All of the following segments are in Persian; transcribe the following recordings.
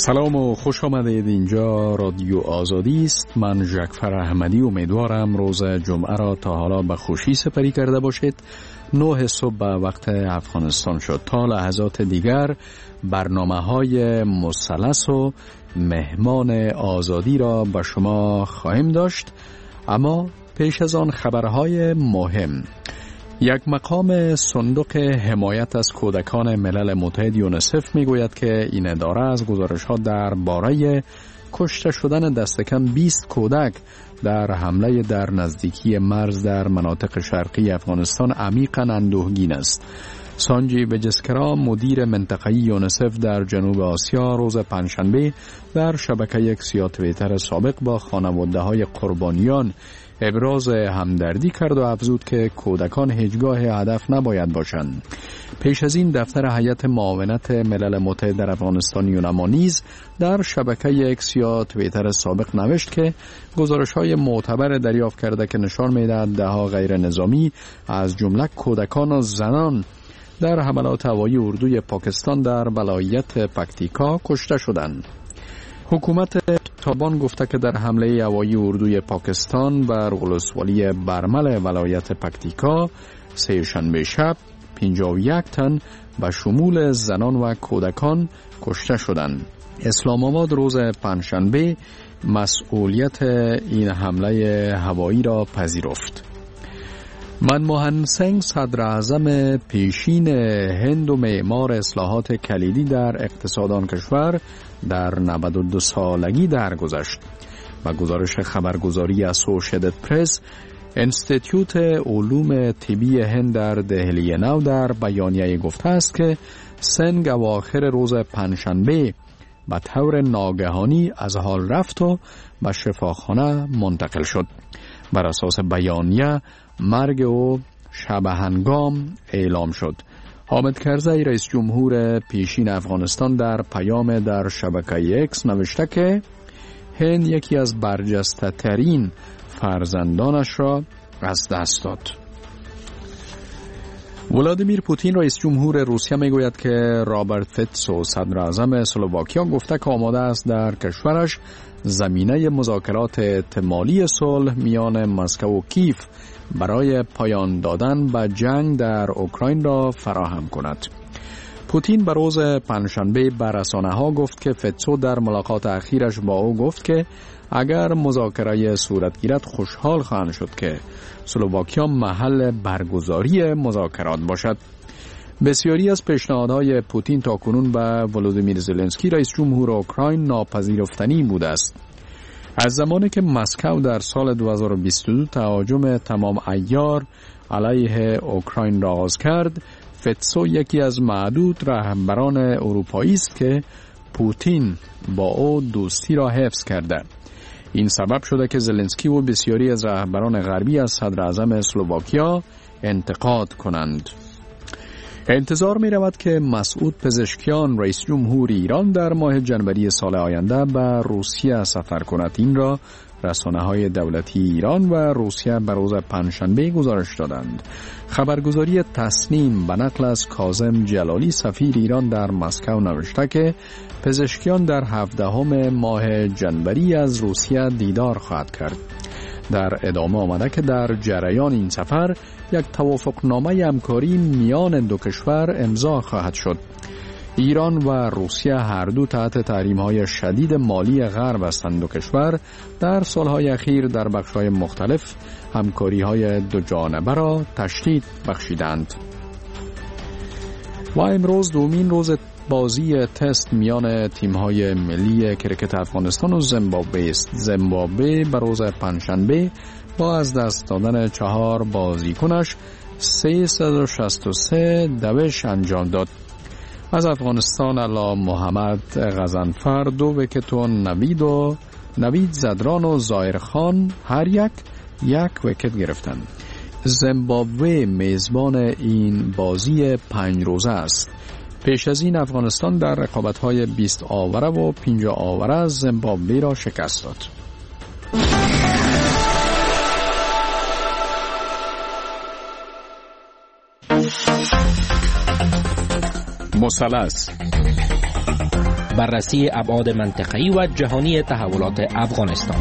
سلام و خوش آمدید. اینجا رادیو آزادی است. من جعفر احمدی امیدوارم روز جمعه را تا حالا به خوشی سپری کرده باشید. 9 صبح به وقت افغانستان شد. تا لحظات دیگر برنامه‌های مثلث و مهمان آزادی را به شما خواهیم داشت، اما پیش از آن خبرهای مهم. یک مقام صندوق حمایت از کودکان ملل متحد یونیسف میگوید که این اداره از گزارش‌ها درباره کشته شدن دست کم 20 کودک در حمله در نزدیکی مرز در مناطق شرقی افغانستان عمیقاً اندوهگین است. سانجی بجسکرا مدیر منطقه‌ای یونیسف در جنوب آسیا روز پنجشنبه در شبکه اکس توییتر سابق با خانواده‌های قربانیان ابراز همدردی کرد و افزود که کودکان هیچگاه هدف نباید باشند. پیش از این دفتر هیئت معاونت ملل متحد در افغانستان یونما نیز در شبکه اکس یا توییتر سابق نوشت که گزارش‌های معتبر دریافت کرده که نشان می‌دهد ده‌ها غیر نظامی از جمله کودکان و زنان در حملات هوایی اردوی پاکستان در ولایت پکتیکا کشته شدند. حکومت طالبان گفته که در حمله هوایی اردوی پاکستان بر ولسوالی برمل ولایت پکتیکا سه‌شنبه شب 51 تن به شمول زنان و کودکان کشته شدند. اسلام آباد روز پنجشنبه مسئولیت این حمله هوایی را پذیرفت. منموهن سینگ صدر اعظم پیشین هند و معمار اصلاحات کلیدی در اقتصاد آن کشور در 92 سالگی درگذشت. با گزارش خبرگزاری اسوسییتد پرس، انستیتیوت علوم طبی هند در دهلی نو در بیانیه گفته است که سینگ اواخر روز پنجشنبه به طور ناگهانی از حال رفت و به شفاخانه منتقل شد. بر اساس بیانیه مرگ او شب هنگام اعلام شد. حامد کرزی رئیس جمهور پیشین افغانستان در پیام در شبکه اکس نوشته که هند یکی از برجسته ترین فرزندانش را از دست داد. ولادیمیر پوتین رئیس جمهور روسیه میگوید که رابرت فیتسو صدر اعظم اسلواکیا گفته که آماده است در کشورش زمینه مذاکرات احتمالی صلح میان مسکو و کیف برای پایان دادن به جنگ در اوکراین را فراهم کند. پوتین به روز پنجشنبه به رسانه‌ها گفت که فیتسو در ملاقات اخیرش با او گفت که اگر مذاکره صورت گیرد خوشحال خواهند شد که اسلواکیا محل برگزاری مذاکرات باشد. بسیاری از پیشنهادهای پوتین تاکنون به ولودیمیر زلنسکی رئیس جمهور اوکراین ناپذیرفتنی بوده است. از زمانی که مسکو در سال 2022 تهاجم تمام عیار علیه اوکراین را آغاز کرد، فیتسو یکی از معدود رهبران اروپایی است که پوتین با او دوستی را حفظ کرده. این سبب شده که زلنسکی و بسیاری از رهبران غربی از صدر اعظم اسلواکیا انتقاد کنند. انتظار می رود که مسعود پزشکیان رئیس جمهور ایران در ماه جنوری سال آینده به روسیه سفر کند. این را رسانه‌های دولتی ایران و روسیه به روز پنجشنبه گزارش دادند. خبرگزاری تصنیم به نقل از کاظم جلالی سفیر ایران در مسکو نوشته که پزشکیان در 17 ماه جنوری از روسیه دیدار خواهد کرد. در ادامه آمده که در جریان این سفر یک توافقنامه همکاری میان دو کشور امضا خواهد شد. ایران و روسیه هر دو تحت تحریم‌های شدید مالی غرب هستند. دو کشور در سالهای اخیر در بخش‌های مختلف همکاری‌های دو جانبه را تشدید بخشیدند. و امروز دومین روز بازی تست میان تیم‌های ملی کرکت افغانستان و زیمبابوه است. زیمبابوه به روز پنجشنبه با از دست دادن 4 بازیکنش 363 دوش انجام داد. از افغانستان علا محمد غضنفر 2 ویکت و نوید زدران و ظاهر خان هر یک ویکت گرفتند. زیمبابوه میزبان این بازی 5 روزه است. پیش از این افغانستان در رقابت‌های 20 آوره و 50 آوره زیمبابوه را شکست داد. مثلث بررسی ابعاد منطقه‌ای و جهانی تحولات افغانستان.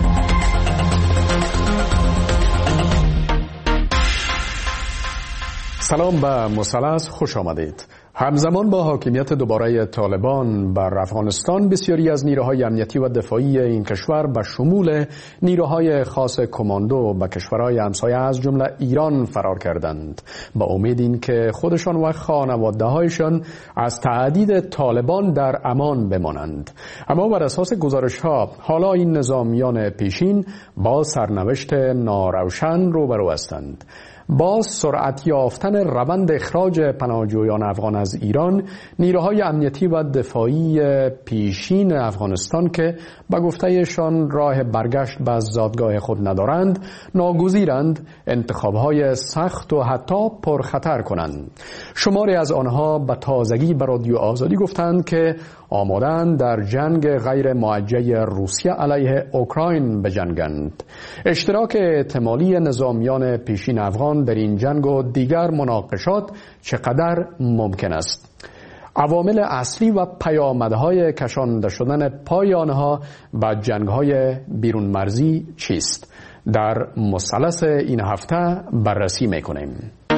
سلام به مثلث، خوش آمدید. همزمان با حاکمیت دوباره طالبان بر افغانستان، بسیاری از نیروهای امنیتی و دفاعی این کشور به شمول نیروهای خاص کماندو به کشورهای همسایه از جمله ایران فرار کردند، با امید این که خودشان و خانواده‌هایشان از تهدید طالبان در امان بمانند. اما بر اساس گزارش‌ها حالا این نظامیان پیشین با سرنوشت ناروشن روبرو هستند. با سرعت یافتن روند اخراج پناهجویان افغان از ایران، نیروهای امنیتی و دفاعی پیشین افغانستان که به گفته‌شان راه برگشت به زادگاه خود ندارند، ناگزیرند انتخاب‌های سخت و حتی پرخطر کنند. شماری از آنها به تازگی به رادیو آزادی گفتند که آمادند در جنگ غیر موجه روسیه علیه اوکراین بجنگند. اشتراک احتمالی نظامیان پیشین افغان در این جنگ و دیگر مناقشات چقدر ممکن است؟ عوامل اصلی و پیامدهای کشانده شدن پای آنها به جنگ‌های بیرون مرزی چیست؟ در مثلث این هفته بررسی می‌کنیم.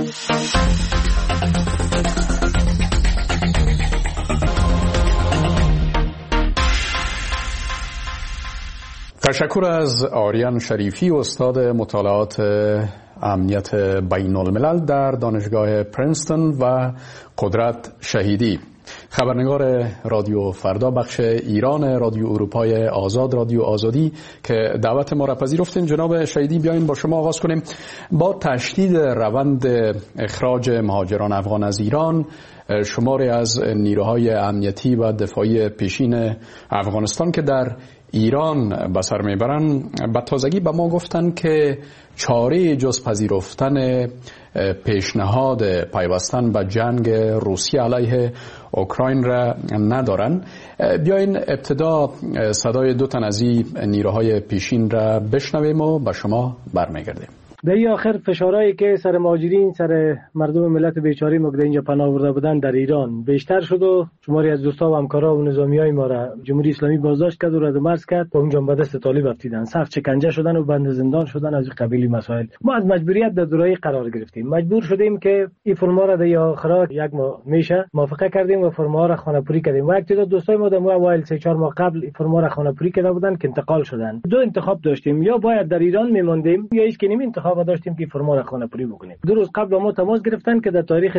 تشکر از آریان شریفی، استاد مطالعات امنیت بین الملل در دانشگاه پرینستون و قدرت شهیدی، خبرنگار رادیو فردا بخش ایران رادیو اروپای آزاد، رادیو آزادی، که دعوت ما را پذیرفتین. جناب شهیدی، بیاین با شما آغاز کنیم. با تشدید روند اخراج مهاجران افغان از ایران، شماری از نیروهای امنیتی و دفاعی پیشین افغانستان که در ایران به سر میبرن، به تازگی به ما گفتن که چاره جز پذیرفتن پیشنهاد پیوستن به جنگ روسیه علیه اوکراین را ندارن. بیاین ابتدا صدای دو تن از این نیروهای پیشین را بشنویم و به شما برمیگردیم. در این آخر فشارهایی که سر مهاجرین، سر مردم ملت بیچاره ما که اینجا پناه برده بودن در ایران بیشتر شد و شماری از دوستا و همکارا و نظامیای ما را جمهوری اسلامی بازداشت کرد و رد مرز کرد و اونجا به دست طالب افتیدن، سخت شکنجه شدن و بند زندان شدن. از قبیل مسائل ما از مجبوریت در دوره‌ای قرار گرفتیم، مجبور شدیم که این فرما را در آخر یک ماه میشه موافقه کردیم و فرما را خانه‌پوری کردیم و یک تعداد دوستای ما در اوایل 3-4 ماه قبل فرما را خانه‌پوری کرده بودن که انتقال شدن. دو انتخاب داشتیم، یا باید در ایران میماندیم یا هیچ کنیم انتخاب داشتیم که فرما را خانه‌پوری بکنیم. 2 روز قبل ما تماس گرفتن که در تاریخ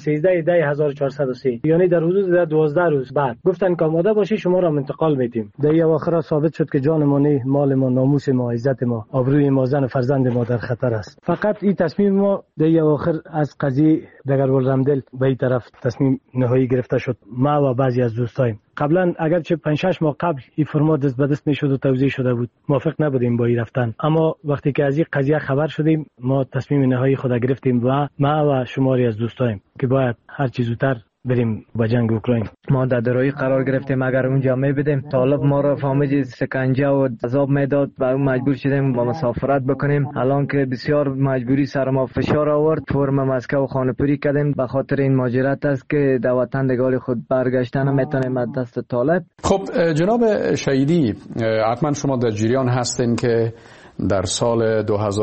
13/10/1403 یعنی در حدود 12 روز بعد گفتن که آماده باشی، شما را انتقال میدیم. در اواخر ثابت شد که جان ما نه، مال ما، ناموس ما، عزت ما، آبروی ما، زن و فرزند ما در خطر است. فقط این تصمیم ما در اواخر از قضیه دگربالرمدل به این طرف تصمیم نهایی گرفته شد. ما و بعضی از دوستایم قبلا اگرچه 5-6 ماه قبل این فرما دست به دست میشد و توزیع شده بود، موافق نبودیم با این رفتن، اما وقتی که از این قضیه خبر شدیم ما تصمیم نهایی خود گرفتیم و ما و شماری از دوستایم که باید هر چیز زودتر بریم با جنگ اوکراین. ما در درایی قرار گرفتیم، اگر اونجا میبدیم طالب ما را فهمید سکنجه و عذاب میداد و مجبور شدیم با مسافرت بکنیم. الان که بسیار مجبوری سر ما فشار آورد، فرم مسکو خانه‌پوری کردیم. به خاطر این ماجرات است که در وطن دگال خود برگشتن نمیتونیم از دست طالب. خب جناب شهیدی، حتما شما در جریان هستین که در سال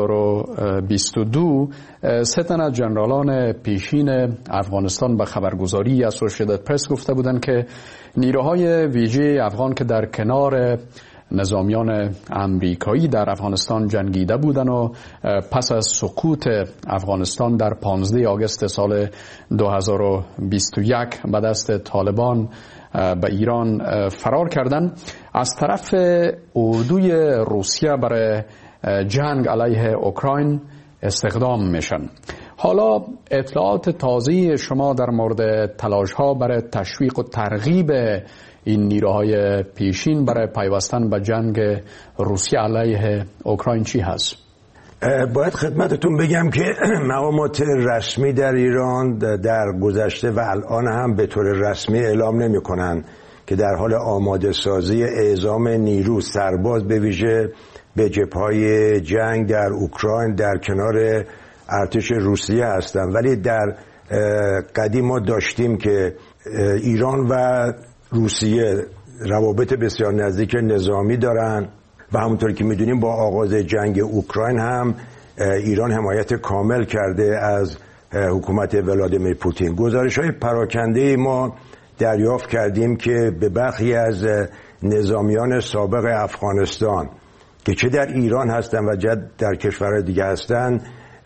2022 سه تن از جنرالان پیشین افغانستان به خبرگزاری اسوسییتد پرس گفته بودند که نیروهای ویژه افغان که در کنار نظامیان امریکایی در افغانستان جنگیده بودند و پس از سقوط افغانستان در 15 آگوست سال 2021 به دست طالبان به ایران فرار کردند، از طرف اردوی روسیه برای جنگ علیه اوکراین استخدام میشن. حالا اطلاعات تازه شما در مورد تلاش‌ها برای تشویق و ترغیب این نیروهای پیشین برای پیوستن به جنگ روسیه علیه اوکراین چی هست؟ باید خدمتتون بگم که مقامات رسمی در ایران در گذشته و الان هم به طور رسمی اعلام نمی کنن که در حال آماده سازی اعزام نیرو سرباز به ویژه به جبهه‌های جنگ در اوکراین در کنار ارتش روسیه هستند. ولی در قدیم ما داشتیم که ایران و روسیه روابط بسیار نزدیک نظامی دارن و همونطور که میدونیم با آغاز جنگ اوکراین هم ایران حمایت کامل کرده از حکومت ولادیمیر پوتین. گزارش‌های پراکنده ما دریافت کردیم که به برخی از نظامیان سابق افغانستان که چه در ایران هستن و چه در کشورهای دیگه هستن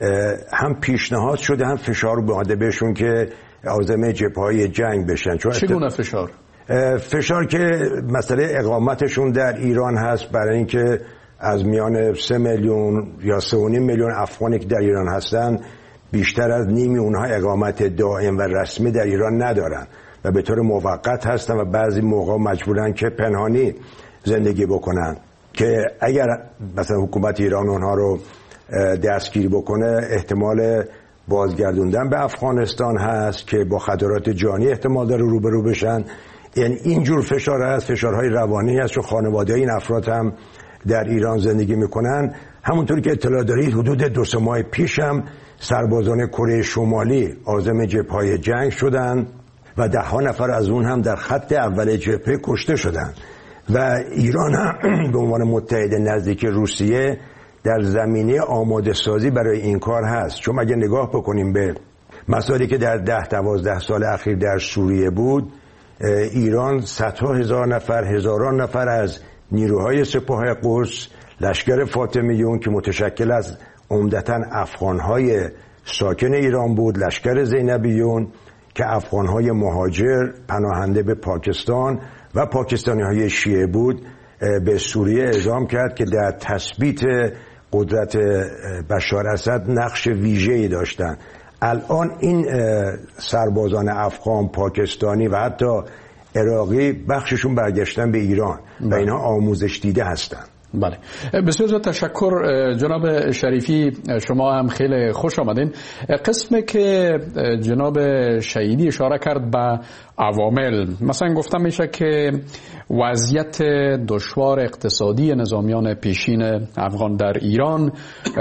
هم پیشنهاد شده هم فشار اومده بهشون که عازم جبهه‌های جنگ بشن. چگونه فشار؟ فشار که مسئله اقامتشون در ایران هست، برای اینکه از میان 3 میلیون یا 3.5 میلیون افغانی که در ایران هستن بیشتر از نیمی اونها اقامت دائم و رسمی در ایران ندارن و به طور موقت هستن و بعضی موقع مجبورن که پنهانی زندگی بکنن که اگر مثلا حکومت ایران اونها رو دستگیر بکنه احتمال بازگردوندن به افغانستان هست که با خطرات جانی احتمال داره روبرو بشن. یعنی اینجور فشار هست، فشارهای روانی هست، چون خانواده این افراد هم در ایران زندگی میکنن. همونطور که اطلاع دارید حدود 2-3 ماه پیش هم سربازان کره شمالی عازم جبهه‌های جنگ شدن و 10 نفر از اون هم در خط اول جبهه کشته شدن و ایران هم به عنوان متحد نزدیک روسیه در زمینه آماده سازی برای این کار هست. چون اگه نگاه بکنیم به مسائلی که در 10-12 سال اخیر در سوریه بود، ایران صدها هزار نفر، هزاران نفر از نیروهای سپاه قدس، لشکر فاطمیون که متشکل از عمدتاً افغانهای ساکن ایران بود، لشکر زینبیون که افغانهای مهاجر پناهنده به پاکستان و پاکستانی‌های شیعه بود، به سوریه اعزام کرد که در تثبیت قدرت بشار اسد نقش ویژه‌ای داشتند. الان این سربازان افغان، پاکستانی و حتی عراقی بخششون برگشتن به ایران و اینها آموزش دیده هستند. بله، بسیار تشکر جناب شریفی، شما هم خیلی خوش آمدین. قسمی که جناب شهیدی اشاره کرد به عوامل، مثلا گفتم میشه که وضعیت دشوار اقتصادی نظامیان پیشین افغان در ایران،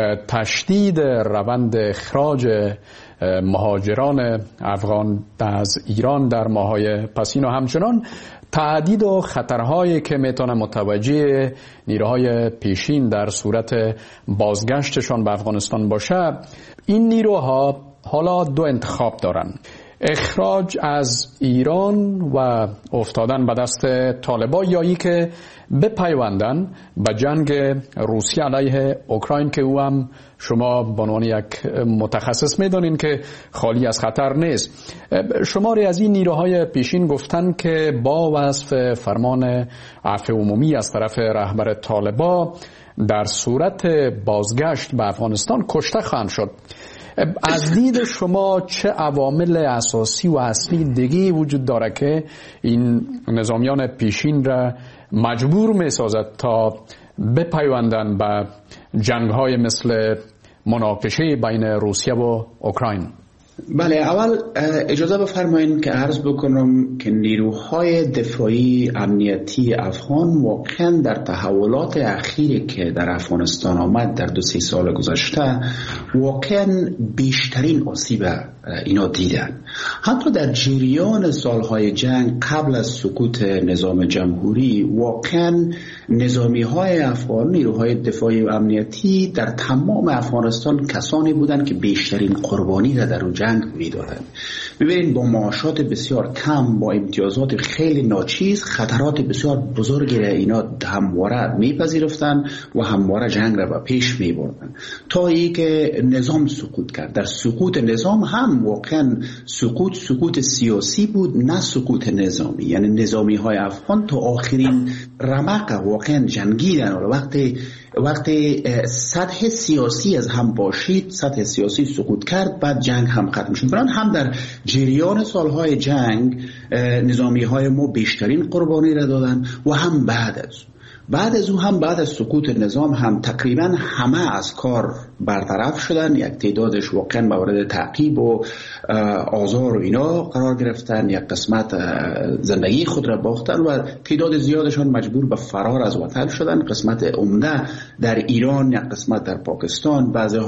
تشدید روند اخراج مهاجران افغان از ایران در ماه‌های پسین و همچنان تهدید و خطرهایی که میتونه متوجه نیروهای پیشین در صورت بازگشتشان به افغانستان باشه، این نیروها حالا 2 انتخاب دارن: اخراج از ایران و افتادن به دست طالبان، یا ای که بپیوندن به جنگ روسیه علیه اوکراین که او هم شما به عنوان یک متخصص میدونین که خالی از خطر نیست. شماری از این نیروهای پیشین گفتن که با وصف فرمان عفو عمومی از طرف رهبر طالبان در صورت بازگشت به افغانستان کشته خواهند شد. از دید شما چه عوامل اساسی و اصلی دیگه وجود داره که این نظامیان پیشین را مجبور می سازد تا بپیوندن به جنگ‌های مثل مناقشه بین روسیه و اوکراین؟ بله، اول اجازه بفرمایید که عرض بکنم که نیروهای دفاعی امنیتی افغان واقعا در تحولات اخیری که در افغانستان آمد در 2-3 سال گذشته واقعا بیشترین آسیب اینا دیدن. حتی در جریان سالهای جنگ قبل از سقوط نظام جمهوری واقعا نظامی های افغان، نیروهای دفاعی و امنیتی در تمام افغانستان کسانی بودند که بیشترین قربانی را در اون جنگ میدادند. ببینید با معاشات بسیار کم، با امتیازات خیلی ناچیز، خطرات بسیار بزرگی را اینا همواره میپذیرفتند و همواره جنگ را به پیش میبردند تا ای که نظام سقوط کرد. در سقوط نظام هم واقعا سقوط سیاسی بود، نه سقوط نظامی. یعنی نظامی های افغان تا آخرین رمق واقعا جنگیدن و وقتی سطح سیاسی از هم باشید، سطح سیاسی سقوط کرد، بعد جنگ هم ختم شد. برای هم در جریان سالهای جنگ نظامی های ما بیشترین قربانی را دادن و هم بعد از او هم بعد از سقوط نظام هم تقریبا همه از کار برطرف شدن. یک تعدادش واقعا مورد تعقیب و آزار و اینا قرار گرفتن، یک قسمت زندگی خود را باختن و تعداد زیادشان مجبور به فرار از وطن شدن. قسمت عمده در ایران، یک قسمت در پاکستان، بعضی